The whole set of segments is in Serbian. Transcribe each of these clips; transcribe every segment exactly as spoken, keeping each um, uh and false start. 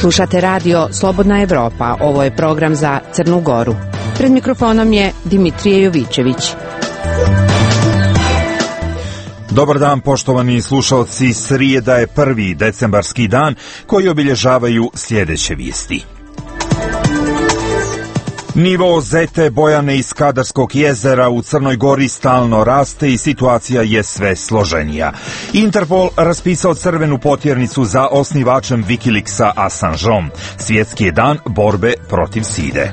Slušate radio Slobodna Evropa. Ovo je program za Crnu Goru. Pred mikrofonom je Dimitrije Jovićević. Dobar dan, poštovani slušalci. Srijeda je prvi decembarski dan koji obilježavaju sljedeće vijesti. Nivo Zete Bojane iz Skadarskog jezera u Crnoj Gori stalno raste i situacija je sve složenija. Interpol raspisao crvenu potjernicu za osnivačem Wikileaksa Assangeom. Svjetski je dan borbe protiv side.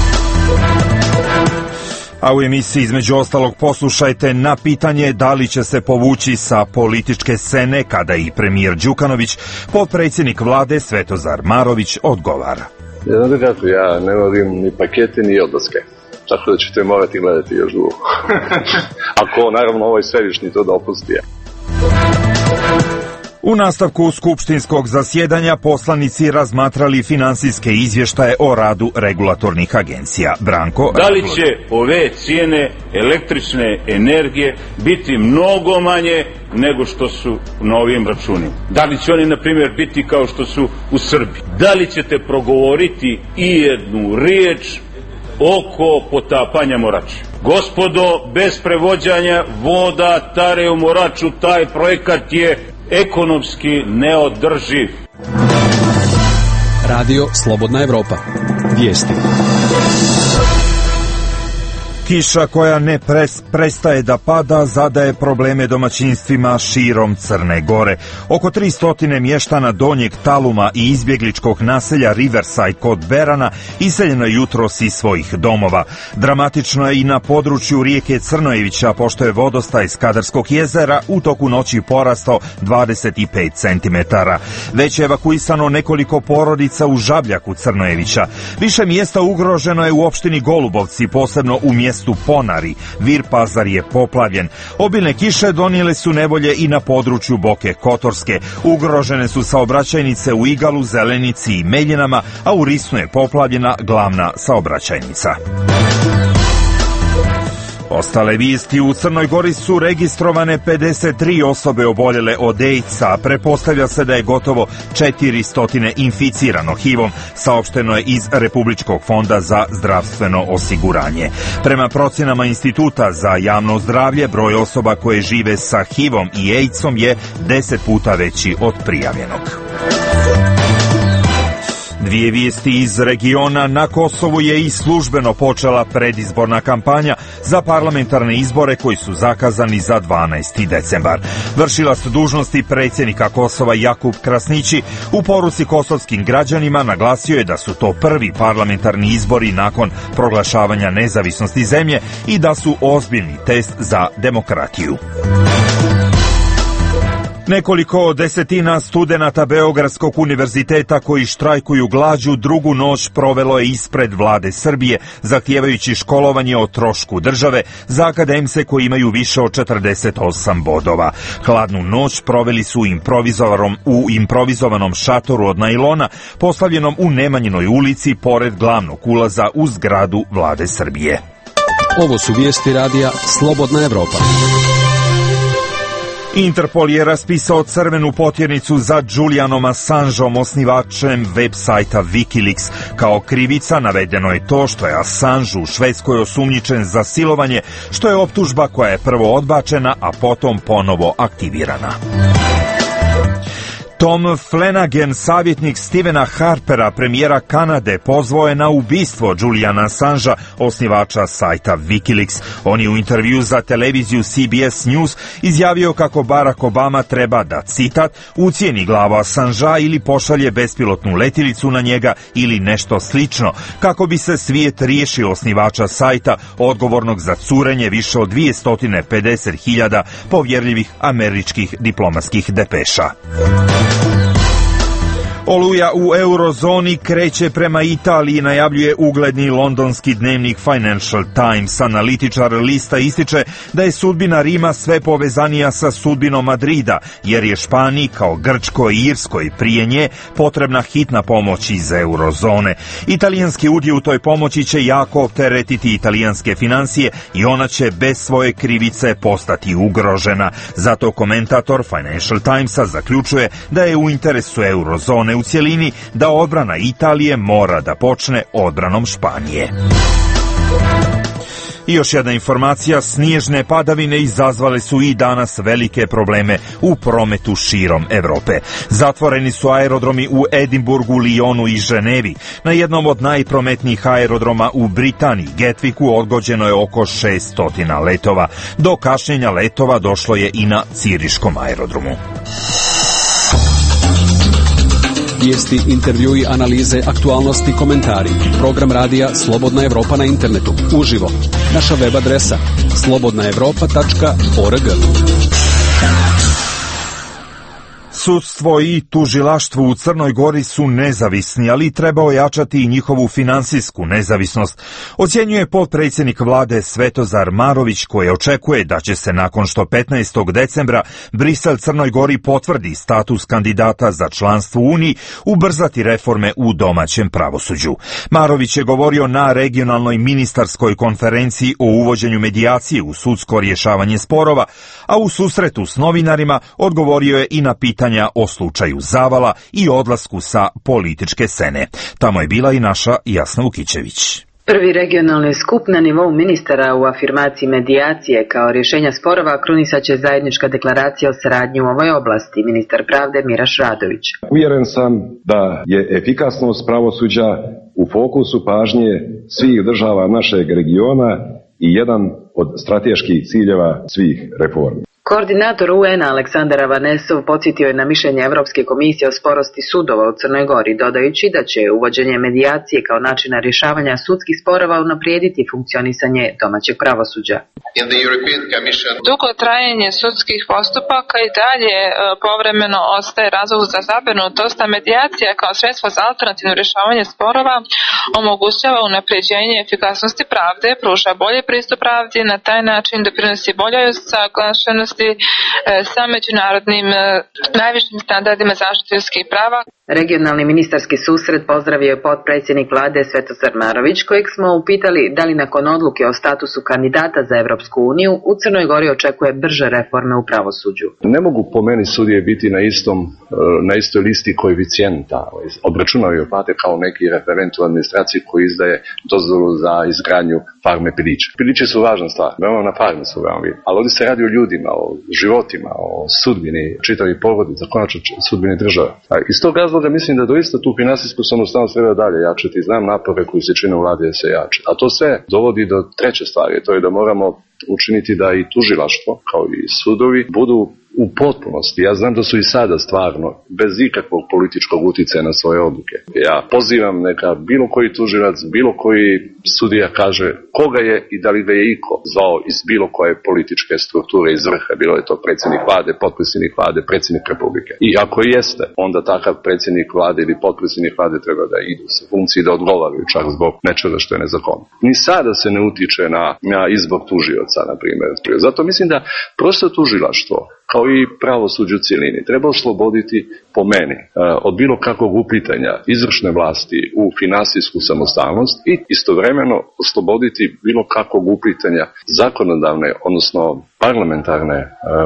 A u emisiji između ostalog poslušajte na pitanje da li će se povući sa političke scene kada i premijer Đukanović, potpredsjednik vlade Svetozar Marović odgovara. Ja znam kako, ja ne volim ni pakete ni odlaske, tako da ćete morati gledati još dugo. Ako naravno ovaj svevišnji to dopusti. U nastavku skupštinskog zasjedanja poslanici razmatrali finansijske izvještaje o radu regulatornih agencija. Branko, da li će ove cijene električne energije biti mnogo manje nego što su na ovim računima? Da li će oni, na primjer, biti kao što su u Srbiji? Da li ćete progovoriti i jednu riječ oko potapanja Morača? Gospodo, bez prevođanja voda tare u Moraču, taj projekat je ekonomski neodrživ. Radio Slobodna Evropa. Vijesti. Kiša koja ne pres, prestaje da pada zadaje probleme domaćinstvima širom Crne Gore. Oko tristo mještana Donjeg Taluma i izbjegličkog naselja Riverside kod Berana iseljeno je jutros iz svojih domova. Dramatično je i na području rijeke Crnojevića, pošto je vodostaj Skadarskog jezera u toku noći porastao dvadeset pet centimetara. Već je evakuisano nekoliko porodica u Žabljaku Crnojevića. Više mjesta ugroženo je u opštini Golubovci, posebno u mjestu Ponari. Vir Pazar je poplavljen. Obilne kiše donijele su nevolje i na području Boke Kotorske. Ugrožene su saobraćajnice u Igalu, Zelenici i Meljinama, a u Risnu je poplavljena glavna saobraćajnica. Ostale vijesti: u Crnoj Gori su registrovane pedeset tri osobe oboljele od AIDS-a, prepostavlja se da je gotovo četiristo inficirano H I V-om, saopšteno je iz Republičkog fonda za zdravstveno osiguranje. Prema procjenama Instituta za javno zdravlje, broj osoba koje žive sa H I V-om i AIDS-om je deset puta veći od prijavljenog. Dvije vijesti iz regiona. Na Kosovu je i službeno počela predizborna kampanja za parlamentarne izbore koji su zakazani za dvanaesti decembar. Vršilac dužnosti predsjednika Kosova Jakub Krasnići u poruci kosovskim građanima naglasio je da su to prvi parlamentarni izbori nakon proglašavanja nezavisnosti zemlje i da su ozbiljni test za demokratiju. Nekoliko desetina studenata Beogradskog univerziteta koji štrajkuju glađu drugu noć provelo je ispred vlade Srbije, zahtijevajući školovanje o trošku države za akademce koji imaju više od četrdeset osam bodova. Hladnu noć proveli su improvizovanom, u improvizovanom šatoru od najlona, postavljenom u Nemanjinoj ulici pored glavnog ulaza u zgradu vlade Srbije. Ovo su vijesti radija Slobodna Evropa. Interpol je raspisao crvenu potjernicu za Julianom Assangeom, osnivačem web sajta Wikileaks. Kao krivica navedeno je to što je Assange u Švedskoj osumnjičen za silovanje, što je optužba koja je prvo odbačena, a potom ponovo aktivirana. Tom Flanagan, savjetnik Stephena Harpera, premijera Kanade, pozvao je na ubistvo Juliana Assangea, osnivača sajta Wikileaks. On je u intervju za televiziju C B S News izjavio kako Barack Obama treba da, citat, ucijeni glavu Assangea ili pošalje bespilotnu letilicu na njega ili nešto slično, kako bi se svijet riješio osnivača sajta odgovornog za curenje više od dvjesto pedeset hiljada povjerljivih američkih diplomatskih depeša. Oluja u eurozoni kreće prema Italiji, najavljuje ugledni londonski dnevnik Financial Times. Analitičar lista ističe da je sudbina Rima sve povezanija sa sudbinom Madrida, jer je Španiji kao Grčkoj i Irskoj prije nje potrebna hitna pomoć iz eurozone. Italijanski udio u toj pomoći će jako opteretiti italijanske financije i ona će bez svoje krivice postati ugrožena. Zato komentator Financial Timesa zaključuje da je u interesu eurozone u cjelini da odbrana Italije mora da počne odbranom Španije. I još jedna informacija, snježne padavine izazvale su i danas velike probleme u prometu širom Evrope. Zatvoreni su aerodromi u Edinburgu, Lyonu i Ženevi. Na jednom od najprometnijih aerodroma u Britaniji, Gatwicku, odgođeno je oko šesto letova. Do kašnjenja letova došlo je i na Ciriškom aerodromu. Vijesti, intervjui, analize, aktualnosti, komentari. Program radija Slobodna Evropa na internetu. Uživo. Naša web adresa slobodna evropa tačka org. Sudstvo i tužilaštvo u Crnoj Gori su nezavisni, ali treba ojačati i njihovu finansijsku nezavisnost, ocjenjuje potpredsjednik vlade Svetozar Marović, koji očekuje da će se nakon što petnaestog decembra Brisel Crnoj Gori potvrdi status kandidata za članstvo u Uniji, ubrzati reforme u domaćem pravosuđu. Marović je govorio na regionalnoj ministarskoj konferenciji o uvođenju medijacije u sudsko rješavanje sporova, a u susretu s novinarima odgovorio je i na pitanja o slučaju Zavala i odlasku sa političke scene. Tamo je bila i naša Jasna Vukićević. Prvi regionalni skup na nivou ministara u afirmaciji medijacije kao rješenja sporova krunisat će zajednička deklaracija o saradnji u ovoj oblasti, ministar pravde Miraš Radović. Uvjeren sam da je efikasnost pravosuđa u fokusu pažnje svih država našeg regiona i jedan od strateških ciljeva svih reformi. Koordinator U N-a Aleksandar Avanesov podsjetio je na mišljenje Evropske komisije o sporosti sudova u Crnoj Gori, dodajući da će uvođenje medijacije kao načina rješavanja sudskih sporova unaprijediti funkcionisanje domaćeg pravosuđa. Dugo trajanje sudskih postupaka i dalje povremeno ostaje razlog za zabrinutost, a medijacija kao sredstvo za alternativno rješavanje sporova omogućava unapređenje efikasnosti pravde, pruža bolji pristup pravdi, na taj način doprinosi boljoj usaglašenosti sa međunarodnim najvišim standardima zaštite ljudskih prava. Regionalni ministarski susret pozdravio je potpredsjednik vlade Svetozar Marović, kojeg smo upitali da li nakon odluke o statusu kandidata za Evropsku uniju u Crnoj Gori očekuje brže reforme u pravosuđu. Ne mogu po meni sudije biti na istom na istoj listi koeficijenta. Obračunaju plate kao neki referent u administraciji koji izdaje dozvolu za izgradnju farme pilića. Pilići su važna stvar, veoma na farmi su veoma vidjeti. Ali ovdje se radi o ljudima, o životima, o sudbini čitavih porodica, konačno sudbini države. A iz tog razloga mislim da doista tu finansijsku samostalnost treba dalje jačati. Znam napore koji se čine u vladi da se jače. A to sve dovodi do treće stvari, to je da moramo učiniti da i tužilaštvo, kao i sudovi, budu u potpunosti. Ja znam da su i sada stvarno, bez ikakvog političkog utjecaja na svoje odluke. Ja pozivam neka bilo koji tužilac, bilo koji sudija kaže koga je i da li ga je iko zvao iz bilo koje političke strukture iz vrha, bilo je to predsjednik vlade, potpredsjednik vlade, predsjednik republike. I ako jeste, onda takav predsjednik vlade ili potpredsjednik vlade treba da idu sa funkcije da odgovaraju čak zbog nečega što je nezakonno. Ni sada se ne utiče na, na izbor tužioca, na primjer. Zato mislim da prosto tužilaštvo, kao i pravosuđe u cjelini, treba osloboditi, po meni, od bilo kakvog uplitanja izvršne vlasti u finansijsku samostalnost i istovremeno osloboditi bilo kakvog uplitanja zakonodavne, odnosno parlamentarne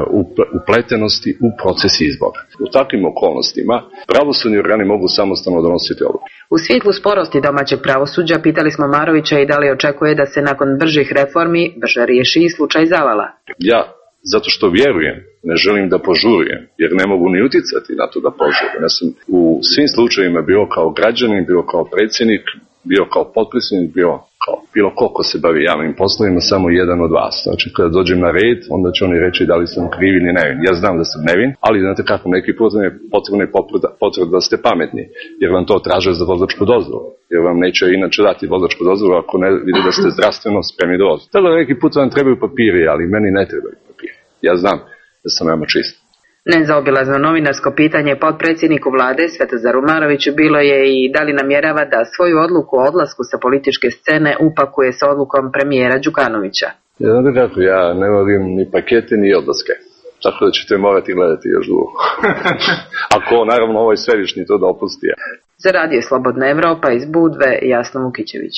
upletenosti u proces izbora. U takvim okolnostima pravosudni organi mogu samostalno donositi odluke. U svjetlu sporosti domaćeg pravosuđa pitali smo Marovića i da li očekuje da se nakon bržih reformi brže riješi i slučaj Zavala. Ja zato što vjerujem, ne želim da požurujem, jer ne mogu ni utjecati na to da požurujem. Ja sam u svim slučajevima bio kao građanin, bio kao predsjednik, bio kao potpredsjednik, bio kao bilo ko se bavi javnim poslovima, samo jedan od vas. Znači, kada dođem na red, onda će oni reći da li sam kriv ili nevin. Ja znam da sam nevin, ali znate kako, neki put je potrebno potvrda da ste pametni, jer vam to traže za vozačku dozvolu. Jer vam neće inače dati vozačku dozvolu ako ne vidi da ste zdravstveno spremni do voza. Tako da neki put vam trebaju papiri, ali meni ne trebaju papiri. Ja znam da sam veoma čist. Nezaobilazno novinarsko pitanje potpredsjedniku vlade Svetozaru Maroviću bilo je i da li namjerava da svoju odluku o odlasku sa političke scene upakuje sa odlukom premijera Đukanovića. Ja, znate kako, ja ne volim ni pakete ni odlaske, tako da ćete morati gledati još dugo. Ako naravno ovaj svevišnji to da opusti. Za radio Slobodna Evropa iz Budve, Jasna Vukićević.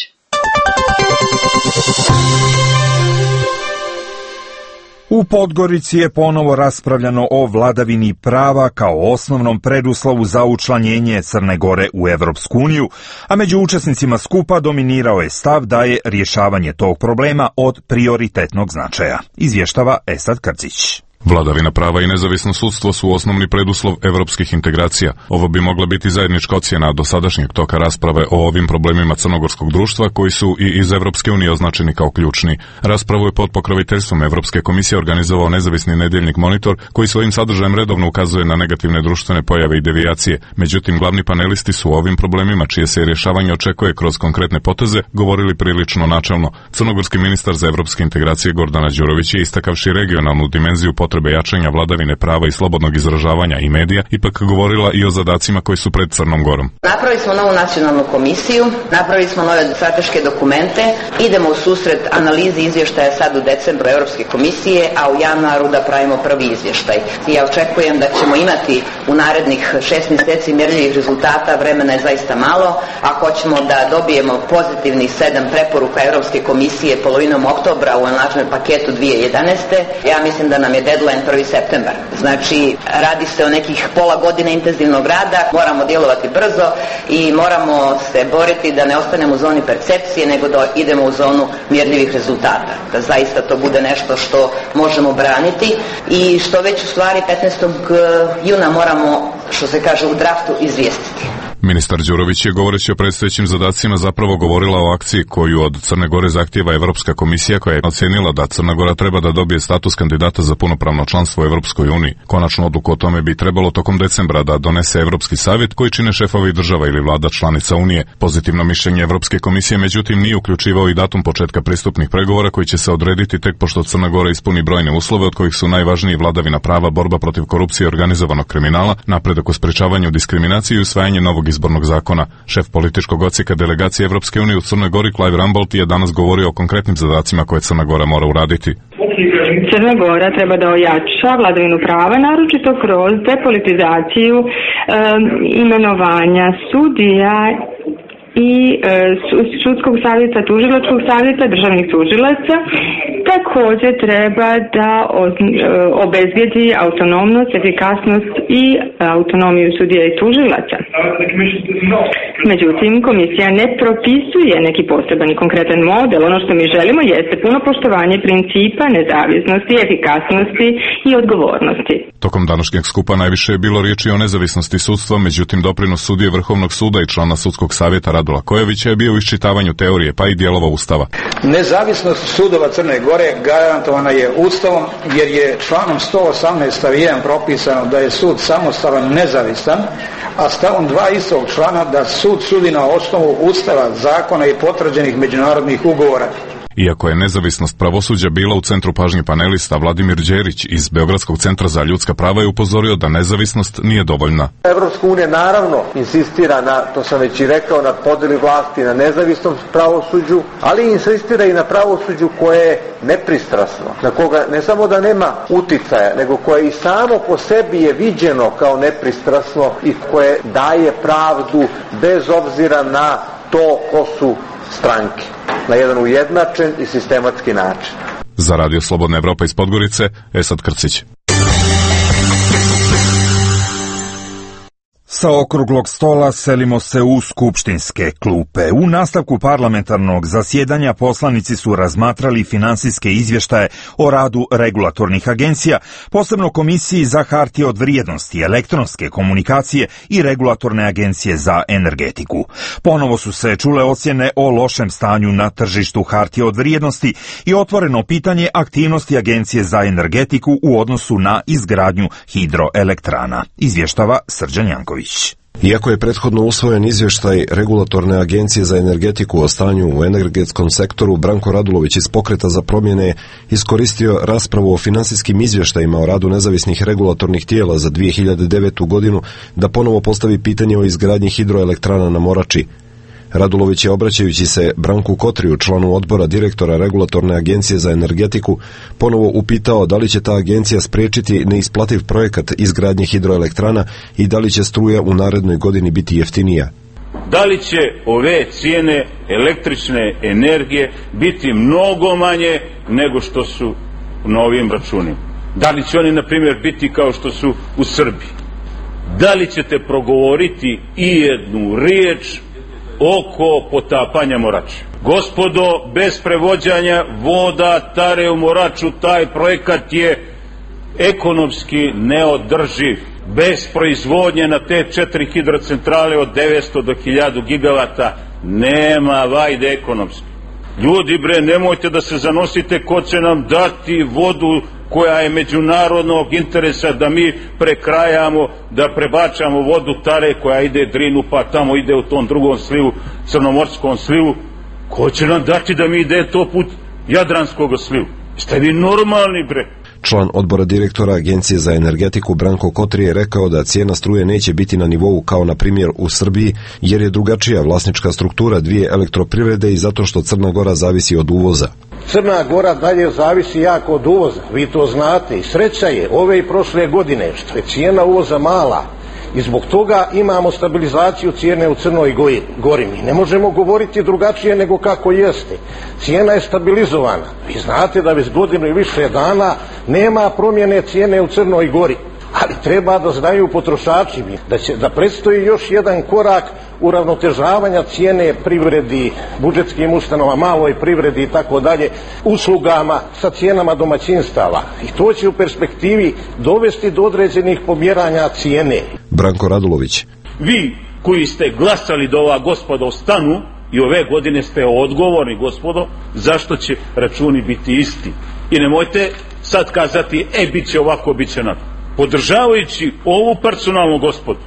U Podgorici je ponovo raspravljano o vladavini prava kao osnovnom preduslovu za učlanjenje Crne Gore u Evropsku uniju, a među učesnicima skupa dominirao je stav da je rješavanje tog problema od prioritetnog značaja. Izvještava Esad Krcić. Vladavina prava i nezavisno sudstvo su osnovni preduslov evropskih integracija. Ovo bi mogla biti zajednička ocjena dosadašnjeg toka rasprave o ovim problemima crnogorskog društva koji su i iz Evropske unije označeni kao ključni. Raspravu je pod pokroviteljstvom Evropske komisije organizovao nezavisni nedjeljnik Monitor koji svojim sadržajem redovno ukazuje na negativne društvene pojave i devijacije. Međutim, glavni panelisti su o ovim problemima, čije se rješavanje očekuje kroz konkretne poteze, govorili prilično načelno. Crnogorski ministar za evropske integracije Gordana Đurović je istakavši regionalnu dimenziju potrebe jačanja vladavine prava i slobodnog izražavanja i medija, ipak govorila i o zadacima koji su pred Crnom Gorom. Napravili smo novu nacionalnu komisiju, napravili smo nove strateške dokumente, idemo u susret analizi izvještaja sad u decembru Europske komisije, a u januaru da pravimo prvi izvještaj. Ja očekujem da ćemo imati u narednih šest mjeseci mjerljivih rezultata, vremena je zaista malo, a hoćemo da dobijemo pozitivnih sedam preporuka Europske komisije polovinom oktobra u našem paketu dvije tisuće jedanaeste. Ja mislim da nam je deadline prvi septembar. Znači, radi se o nekih pola godine intenzivnog rada, moramo djelovati brzo i moramo se boriti da ne ostanemo u zoni percepcije, nego da idemo u zonu mjerljivih rezultata. Da zaista to bude nešto što možemo braniti i što već u stvari petnaestog juna moramo, što se kaže, u draftu izvijestiti. Ministar Đurović je, govoreći o predstojećim zadacima, zapravo govorila o akciji koju od Crne Gore zahtijeva Evropska komisija, koja je ocenila da Crna Gora treba da dobije status kandidata za punopravno članstvo u Evropskoj uniji. Konačnu odluku o tome bi trebalo tokom decembra da donese Evropski savjet, koji čine šefovi država ili vlada članica Unije. Pozitivno mišljenje Evropske komisije, međutim, nije uključivao i datum početka pristupnih pregovora, koji će se odrediti tek pošto Crna Gora ispuni brojne uslove, od kojih su najvažniji vladavina prava, borba protiv korupcije i organizovanog kriminala, napredak u sprečavanju diskriminacije i usvajanje novog izbornog zakona. Šef političkog odsjeka delegacije Evropske unije u Crnoj Gori, Clive Rumbold, je danas govorio o konkretnim zadacima koje Crna Gora mora uraditi. Crna Gora treba da ojača vladavinu prava, naročito kroz depolitizaciju um, imenovanja sudija i e, sudskog savjeta, tužilačkog savjeta, državnih tužilaca. Također treba da obezbijedi autonomnost, efikasnost i autonomiju sudija i tužilaca. Međutim, komisija ne propisuje neki poseban i konkretan model. Ono što mi želimo jeste puno poštovanje principa nezavisnosti, efikasnosti i odgovornosti. Tokom današnjeg skupa najviše je bilo riječi o nezavisnosti sudstva, međutim doprinos sudije Vrhovnog suda i člana sudskog savjeta Radula Kojevića je bio u iščitavanju teorije pa i dijelova Ustava. Nezavisnost sudova Crne Gore garantovana je Ustavom, jer je članom sto osamnaest stav jedan propisano da je sud samostalan, nezavisan, a stavom dva istog člana da sud sudi na osnovu Ustava, zakona i potvrđenih međunarodnih ugovora. Iako je nezavisnost pravosuđa bila u centru pažnje panelista, Vladimir Đerić iz Beogradskog centra za ljudska prava je upozorio da nezavisnost nije dovoljna. Evropska unija naravno insistira na, to sam već i rekao, na podjeli vlasti, na nezavisnom pravosuđu, ali insistira i na pravosuđu koje je nepristrasno, na koga ne samo da nema uticaja, nego koje i samo po sebi je viđeno kao nepristrasno i koje daje pravdu bez obzira na to ko su stranke, na jedan ujednačen i sistematski način. Za Radio Slobodna Evropa iz Podgorice, Esad Krcić. Sa okruglog stola selimo se u skupštinske klupe. U nastavku parlamentarnog zasjedanja poslanici su razmatrali finansijske izvještaje o radu regulatornih agencija, posebno Komisiji za hartije od vrijednosti, elektronske komunikacije i regulatorne agencije za energetiku. Ponovo su se čule ocjene o lošem stanju na tržištu hartije od vrijednosti i otvoreno pitanje aktivnosti Agencije za energetiku u odnosu na izgradnju hidroelektrana. Izvještava Srđan Janković. Iako je prethodno usvojen izvještaj Regulatorne agencije za energetiku o stanju u energetskom sektoru, Branko Radulović iz Pokreta za promjene iskoristio raspravu o finansijskim izvještajima o radu nezavisnih regulatornih tijela za dvije hiljade devetu godinu da ponovo postavi pitanje o izgradnji hidroelektrana na Morači. Radulović je, obraćajući se Branku Kotriju, članu odbora direktora Regulatorne agencije za energetiku, ponovo upitao da li će ta agencija spriječiti neisplativ projekat izgradnje hidroelektrana i da li će struja u narednoj godini biti jeftinija. Da li će ove cijene električne energije biti mnogo manje nego što su novim računima. Da li će oni, na primjer, biti kao što su u Srbiji? Da li ćete progovoriti i jednu riječ oko potapanja Morače? Gospodo, bez prevođanja voda tare u Moraču, taj projekat je ekonomski neodrživ. Bez proizvodnje na te četiri hidrocentrale od devetsto do hiljadu gigavata nema vajde ekonomski. Ljudi bre, nemojte da se zanosite ko će nam dati vodu koja je međunarodnog interesa, da mi prekrajamo, da prebačamo vodu tare koja ide Drinu pa tamo ide u tom drugom slivu, Crnomorskom slivu. Ko će nam dati da mi ide to put Jadranskog slivu? Ste vi normalni bre? Član odbora direktora Agencije za energetiku Branko Kotri je rekao da cijena struje neće biti na nivou kao na primjer u Srbiji, jer je drugačija vlasnička struktura dvije elektroprivrede i zato što Crna Gora zavisi od uvoza. Crna Gora dalje zavisi jako od uvoza, vi to znate, i sreća je ove i prošle godine što je cijena uvoza mala i zbog toga imamo stabilizaciju cijene u Crnoj Gori. Mi ne možemo govoriti drugačije nego kako jeste. Cijena je stabilizovana. Vi znate da već godinu i više dana nema promjene cijene u Crnoj Gori. Ali treba da znaju potrošači da će da predstoji još jedan korak uravnotežavanja cijene privredi, budžetskim ustanovama, maloj privredi i tako dalje, uslugama sa cijenama domaćinstava. I to će u perspektivi dovesti do određenih pomjeranja cijene. Branko Radulović. Vi koji ste glasali da ova gospoda ostanu i ove godine ste odgovorni, gospodo, zašto će računi biti isti. I nemojte sad kazati, e, bit će ovako, bit će onako. Podržavajući ovu personalnu gospodu,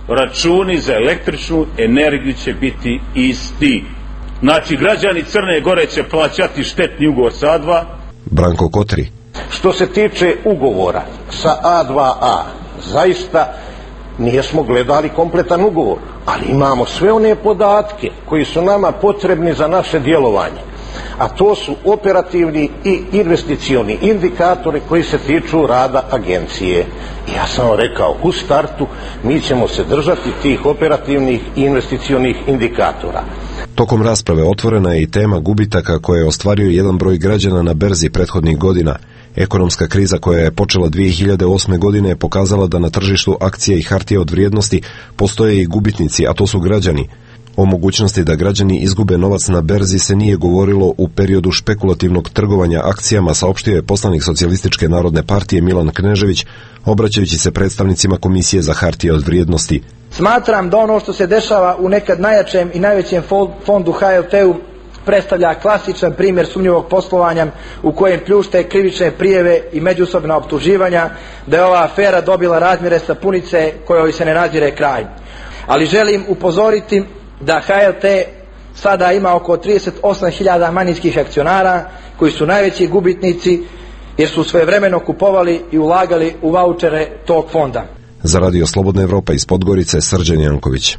računi za električnu energiju će biti isti. Znači, građani Crne Gore će plaćati štetni ugovor sa A dva. Branko Kotri. Što se tiče ugovora sa A dva A, zaista nismo gledali kompletan ugovor, ali imamo sve one podatke koji su nama potrebni za naše djelovanje. A to su operativni i investicioni indikatori koji se tiču rada agencije. I ja sam vam rekao, u startu mi ćemo se držati tih operativnih i investicionih indikatora. Tokom rasprave otvorena je i tema gubitaka koje je ostvario jedan broj građana na berzi prethodnih godina. Ekonomska kriza koja je počela dvije hiljade osme godine je pokazala da na tržištu akcija i hartija od vrijednosti postoje i gubitnici, a to su građani. O mogućnosti da građani izgube novac na berzi se nije govorilo u periodu špekulativnog trgovanja akcijama, saopštio je poslanik Socijalističke narodne partije Milan Knežević, obraćajući se predstavnicima Komisije za hartije od vrijednosti. Smatram da ono što se dešava u nekad najjačem i najvećem fondu H L T-u predstavlja klasičan primjer sumnjivog poslovanja u kojem pljušte krivične prijeve i međusobna optuživanja, da je ova afera dobila razmjere sapunice kojoj se ne nadzire kraj. Ali želim upozoriti da H L T sada ima oko trideset osam hiljada manjinskih akcionara koji su najveći gubitnici jer su svojevremeno kupovali i ulagali u vaučere tog fonda. Za Radio Slobodna Evropa iz Podgorice, Srđan Janković.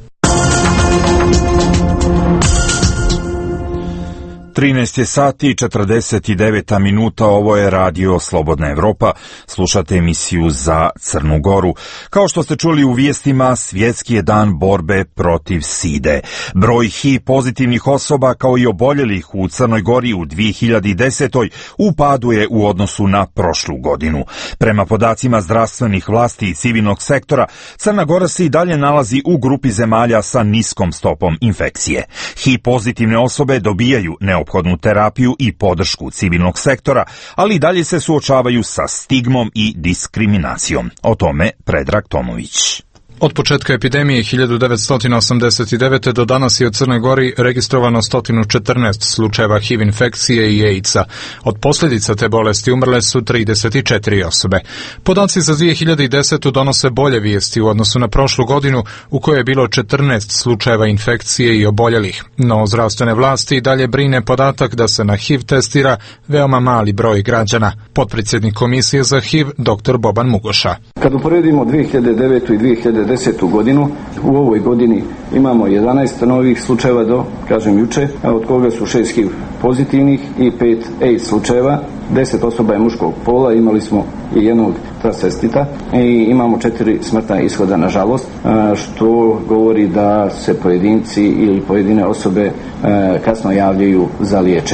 trinaest je sati i četrdeset devet minuta, ovo je Radio Slobodna Evropa, slušate emisiju za Crnu Goru. Kao što ste čuli u vijestima, svjetski je dan borbe protiv side. Broj H I V pozitivnih osoba kao i oboljelih u Crnoj Gori u dvije hiljade desetoj u padu je u odnosu na prošlu godinu. Prema podacima zdravstvenih vlasti i civilnog sektora, Crna Gora se i dalje nalazi u grupi zemalja sa niskom stopom infekcije. H I V pozitivne osobe dobijaju neophodnu terapiju i podršku civilnog sektora, ali i dalje se suočavaju sa stigmom i diskriminacijom. O tome Predrag Tomović. Od početka epidemije hiljadu devetsto osamdeset devete. do danas je u Crnoj Gori registrovano sto četrnaest slučajeva H I V infekcije i AIDS-a. Od posljedica te bolesti umrle su trideset četiri osobe. Podaci za dvije hiljade desetu. donose bolje vijesti u odnosu na prošlu godinu u kojoj je bilo četrnaest slučajeva infekcije i oboljelih. No zdravstvene vlasti i dalje brine podatak da se na H I V testira veoma mali broj građana. Potpredsjednik Komisije za H I V dr. Boban Mugoša. Kad uporedimo dvije hiljade devetu. i dvije hiljade desetu. godinu, u ovoj godini imamo jedanaest novih slučajeva do, kažem, juče, od koga su šest H I V pozitivnih i pet AIDS slučajeva. deset osoba je muškog pola, imali smo i jednog transvestita i imamo četiri smrtna ishoda, nažalost, što govori da se pojedinci ili pojedine osobe kasno javljaju za liječenje.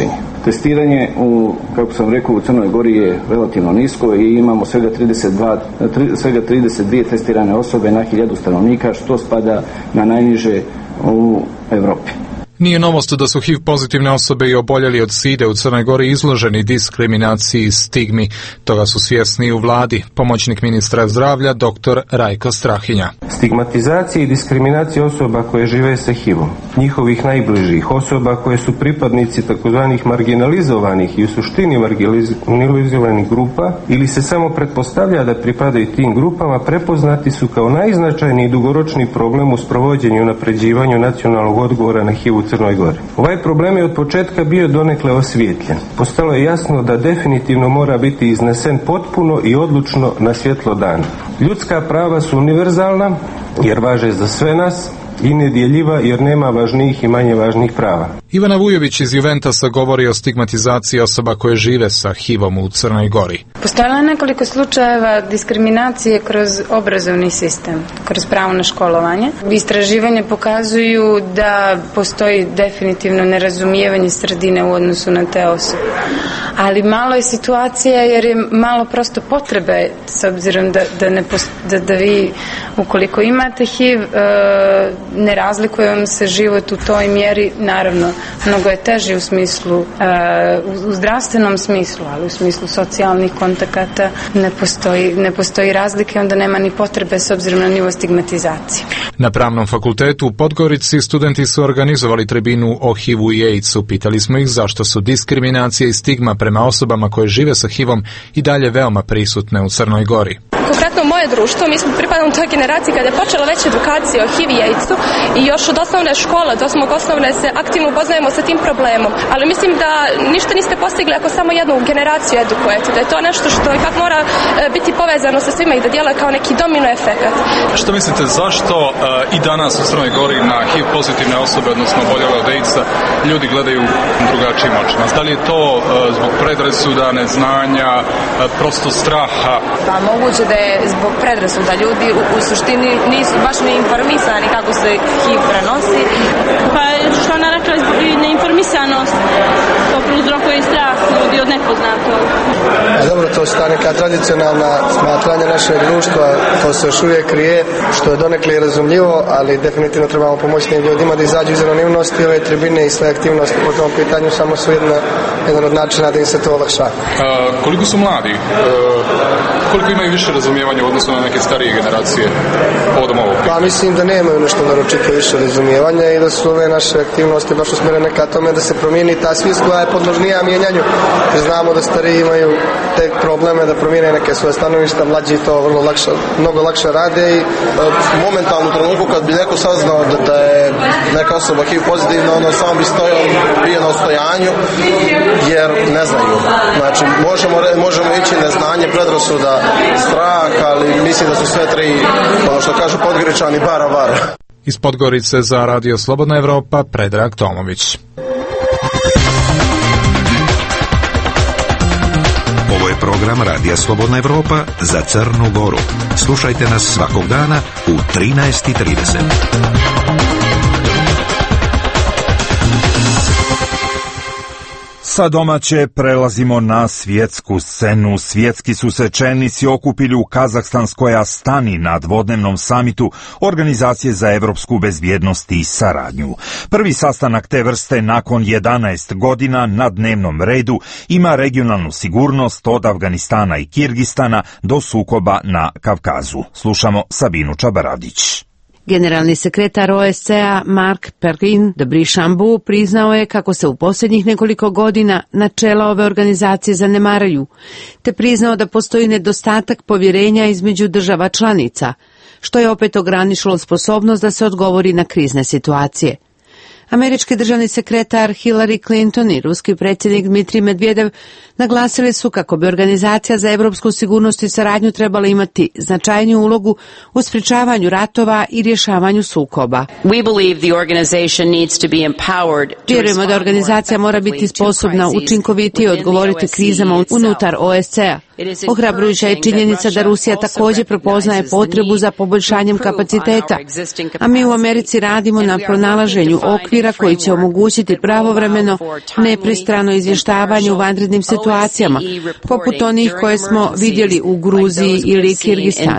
Testiranje u, kako sam rekao, u Crnoj Gori je relativno nisko i imamo svega trideset dva, svega trideset dvije testirane osobe na hiljadu stanovnika, što spada na najniže u Europi. Nije novost da su H I V pozitivne osobe i oboljeli od side u Crnoj Gori izloženi diskriminaciji i stigmi. Toga su svjesni i u vladi. Pomoćnik ministra zdravlja dr. Rajko Strahinja. Stigmatizacija i diskriminacija osoba koje žive sa H I V-om, njihovih najbližih, osoba koje su pripadnici takozvanih marginalizovanih i u suštini marginalizovanih grupa ili se samo pretpostavlja da pripadaju tim grupama, prepoznati su kao najznačajniji dugoročni problem u sprovođenju i unapređivanju nacionalnog odgovora na H I V u Crnoj Gori. Ovaj problem je od početka bio donekle osvijetljen. Postalo je jasno da definitivno mora biti iznesen potpuno i odlučno na svjetlo dana. Ljudska prava su univerzalna jer važe za sve nas i nedjeljiva jer nema važnijih i manje važnijih prava. Ivana Vujović iz Juventasa govori o stigmatizaciji osoba koje žive sa H I V-om u Crnoj Gori. Postojalo je nekoliko slučajeva diskriminacije kroz obrazovni sistem, kroz pravo na školovanje. Istraživanja pokazuju da postoji definitivno nerazumijevanje sredine u odnosu na te osobe. Ali malo je situacija jer je malo prosto potrebe, s obzirom da, da, ne post, da, da vi ukoliko imate H I V e, ne razlikuje vam se život u toj mjeri, naravno mnogo je teži u smislu e, u, u zdravstvenom smislu, ali u smislu socijalnih kontakata ne postoji, ne postoji razlike, onda nema ni potrebe s obzirom na nivo stigmatizacije. Na Pravnom fakultetu u Podgorici studenti su organizovali tribinu o H I V-u i AIDS-u. Pitali smo ih zašto su diskriminacija i stigma prema osobama koje žive sa H I V-om i dalje veoma prisutne u Crnoj Gori. Konkretno moje društvo, mi smo pripadamo toj generaciji kada je počela već edukacija o H I V i AIDS-u i još od osnovne škole, od osmog osnovne se aktivno upoznajemo sa tim problemom. Ali mislim da ništa niste postigli ako samo jednu generaciju edukujete, da je to nešto što ipak mora biti povezano sa svima i da djeluje kao neki domino efekat. Što mislite, zašto uh, i danas u Crnoj Gori na H I V pozitivne osobe, odnosno oboljele od AIDS-a, ljudi gledaju drugačijim očima? Da li je to uh, zbog predrasuda, neznanja, uh, prosto straha? Pa moguće da je zbog predrasuda. Ljudi u, u suštini nisu baš ni informisani kako se H I V prenosi. Pa što ona rekla, zbog neinformisanost, to prouzrokuje strah ljudi od nepoznatog. Dobro, to su ta neka tradicionalna smatranja našeg društva, to se još uvijek krije, što je donekle razumljivo, ali definitivno trebamo pomoći tim ljudima da izađu iz anonimnosti. Ove tribine i sve aktivnosti po tom pitanju samo su jedna, jedan od načina da im se to olakša. Koliko su mladi? E, koliko imaju više razumijevanja u odnosu na neke starije generacije povodom ovog? Pa mislim da nemaju nešto naročito više razumijevanja i da su ove naše aktivnosti baš usmjerene ka tome da se promijeni ta svijest koja je podložnija mijenjanju. Znamo da stariji imaju te probleme da promijene neke svoje stanovišta, mlađi to vrlo lakše, mnogo lakše rade i momentalno u trenutku kad bi neko saznao da, da je neka osoba H I V pozitivna, ono samo bi stojao, bio na ostojanju jer ne znaju. Znači možemo, možemo ići neznanje, predrasuda, strah, ali mislim da su sve tri, ono što kažu Podgoričani, bara bara. Iz Podgorice za Radio Slobodna Evropa, Predrag Tomović. Ovo je program Radija Slobodna Evropa za Crnu Goru. Slušajte nas svakog dana u trinaest i trideset. Sa domaće prelazimo na svjetsku scenu. Svjetski su se čelnici okupili u Kazahstanskoj Astani na dvodnevnom samitu Organizacije za evropsku bezbjednost i saradnju. Prvi sastanak te vrste nakon jedanaest godina na dnevnom redu ima regionalnu sigurnost od Afganistana i Kirgistana do sukoba na Kavkazu. Slušamo Sabinu Čabaradić. Generalni sekretar O S C A Mark Perrin de Brichambeau priznao je kako se u posljednjih nekoliko godina načela ove organizacije zanemaraju, te priznao da postoji nedostatak povjerenja između država članica, što je opet ograničilo sposobnost da se odgovori na krizne situacije. Američki državni sekretar Hillary Clinton i ruski predsjednik Dmitrij Medvedev Naglasili su kako bi Organizacija za evropsku sigurnost i saradnju trebala imati značajniju ulogu u sprečavanju ratova i rješavanju sukoba. Vjerujemo da organizacija mora biti sposobna učinkovitije odgovoriti krizama unutar O S C-a. Ohrabrujuća je činjenica da Rusija također prepoznaje potrebu za poboljšanjem kapaciteta, a mi u Americi radimo na pronalaženju okvira koji će omogućiti pravovremeno, nepristrano izvještavanje u vanrednim situacijama, poput onih koje smo vidjeli u Gruziji ili Kirgistanu.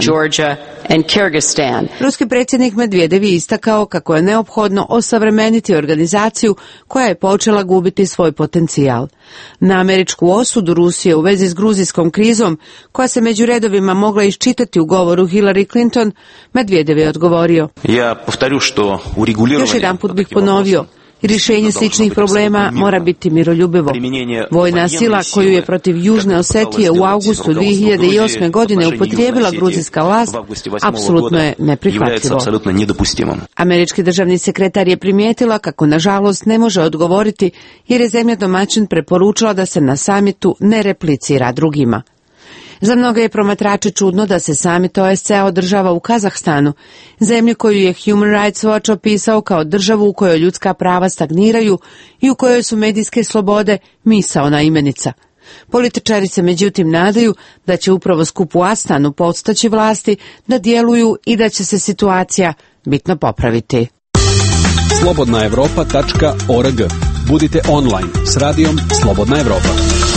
Ruski predsjednik Medvedev je istakao kako je neophodno osavremeniti organizaciju koja je počela gubiti svoj potencijal. Na američku osudu Rusije u vezi s gruzijskom krizom, koja se među redovima mogla iščitati u govoru Hillary Clinton, Medvedev je odgovorio: Još jedan put bih ponovio, rješenje sličnih problema mora biti miroljubivo. Vojna sila koju je protiv Južne Osetije u avgustu dvije hiljade osme. godine upotrijebila gruzijska vlast apsolutno je neprihvatljivo. Američki državni sekretar je primijetila kako nažalost ne može odgovoriti jer je zemlja domaćin preporučila da se na samitu ne replicira drugima. Za mnoge je promatrače čudno da se samit O S C-a održava u Kazahstanu, zemlji koju je Human Rights Watch opisao kao državu u kojoj ljudska prava stagniraju i u kojoj su medijske slobode misaona imenica. Političari se međutim nadaju da će upravo skup u Astanu podstaći vlasti da djeluju i da će se situacija bitno popraviti. slobodna evropa tačka org. Budite online s radijom Slobodna Evropa.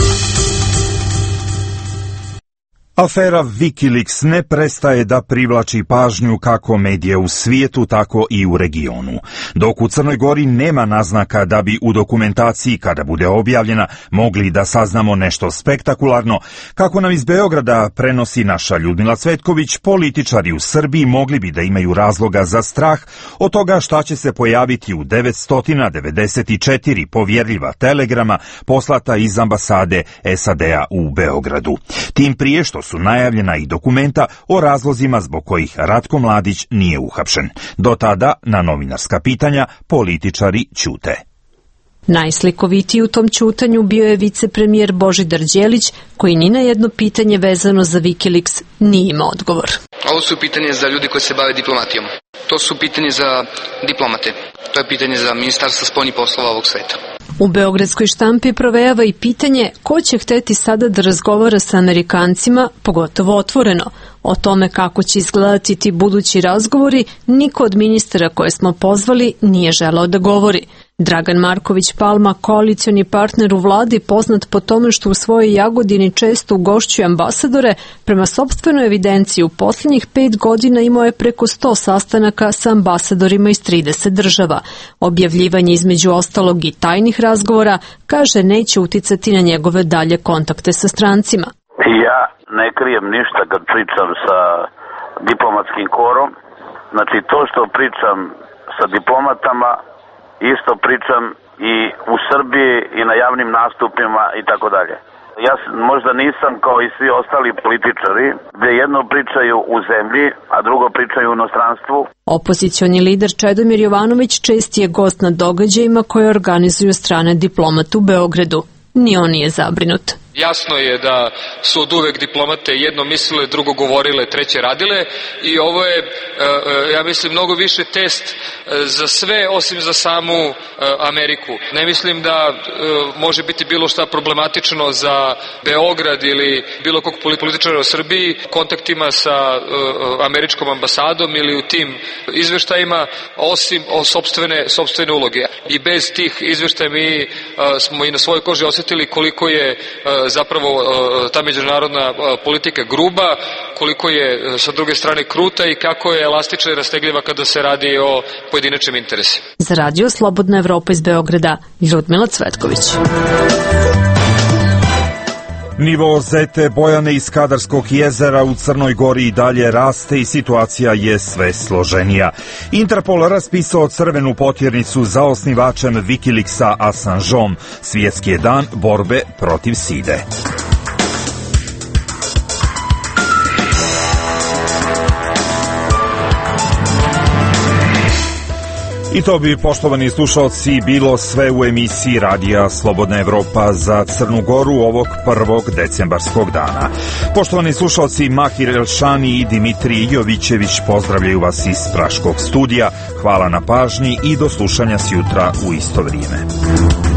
Afera Wikileaks ne prestaje da privlači pažnju kako medija u svijetu, tako i u regionu. Dok u Crnoj Gori nema naznaka da bi u dokumentaciji, kada bude objavljena, mogli da saznamo nešto spektakularno, kako nam iz Beograda prenosi naša Ljudmila Cvetković, političari u Srbiji mogli bi da imaju razloga za strah od toga šta će se pojaviti u devetsto devedeset četiri povjerljiva telegrama poslata iz ambasade S A D-a u Beogradu. Tim prije što su najavljena i dokumenta o razlozima zbog kojih Ratko Mladić nije uhapšen. Do tada, na novinarska pitanja, političari ćute. Najslikovitiji u tom ćutanju bio je vicepremijer Božidar Đelić, koji ni na jedno pitanje vezano za Wikileaks nije imao odgovor. Ovo su pitanje za ljudi koji se bave diplomatijom. To su pitanje za diplomate. To je pitanje za Ministarstvo spoljnih poslova ovog sveta. U beogradskoj štampi provejava i pitanje ko će hteti sada da razgovara sa Amerikancima, pogotovo otvoreno. O tome kako će izgledati ti budući razgovori, niko od ministara koje smo pozvali nije želeo da govori. Dragan Marković Palma, koalicioni partner u vladi, poznat po tome što u svojoj Jagodini često ugošćuje ambasadore, prema sopstvenoj evidenciji u posljednjih pet godina imao je preko sto sastanaka sa ambasadorima iz trideset država. Objavljivanje između ostalog i tajnih razgovora, kaže, neće uticati na njegove dalje kontakte sa strancima. Ja ne krijem ništa kad pričam sa diplomatskim korom. Znači to što pričam sa diplomatama isto pričam i u Srbiji i na javnim nastupima i tako dalje. Ja možda nisam kao i svi ostali političari, gdje jedno pričaju u zemlji, a drugo pričaju u inostranstvu. Opozicioni lider Čedomir Jovanović čest je gost na događajima koje organizuju strane diplomata u Beogradu. Ni on nije zabrinut. Jasno je da su od uvek diplomate jedno mislile, drugo govorile, treće radile i ovo je, ja mislim, mnogo više test za sve osim za samu Ameriku. Ne mislim da može biti bilo šta problematično za Beograd ili bilo kog političara u Srbiji kontaktima sa američkom ambasadom ili u tim izveštajima, osim o sopstvene, sopstvene uloge. I bez tih izveštaja mi smo i na svojoj koži osjetili koliko je zapravo ta međunarodna politika gruba, koliko je sa druge strane kruta i kako je elastična i rastegljiva kada se radi o pojedinačnim interesima. Za radio Slobodna Evropa iz Beograda, Ljudmila Cvetković. Nivo Zete Bojane iz Kadarskog jezera u Crnoj Gori i dalje raste i situacija je sve složenija. Interpol raspisao crvenu potjernicu za osnivačem Wikileaksa Assangeom. Svjetski je dan borbe protiv side. I to bi, poštovani slušalci, bilo sve u emisiji Radija Slobodna Evropa za Crnu Goru ovog prvog decembarskog dana. Poštovani slušalci, Mahir Elšani i Dimitrij Jovićević pozdravljaju vas iz Praškog studija. Hvala na pažnji i do slušanja sjutra u isto vrijeme.